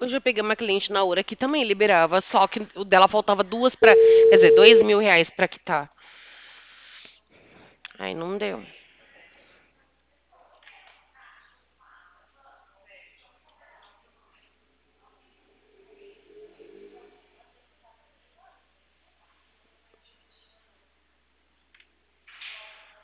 Eu já peguei uma cliente na hora que também liberava, só que o dela faltava duas pra. Quer dizer, R$ 2.000 pra quitar. Aí não deu.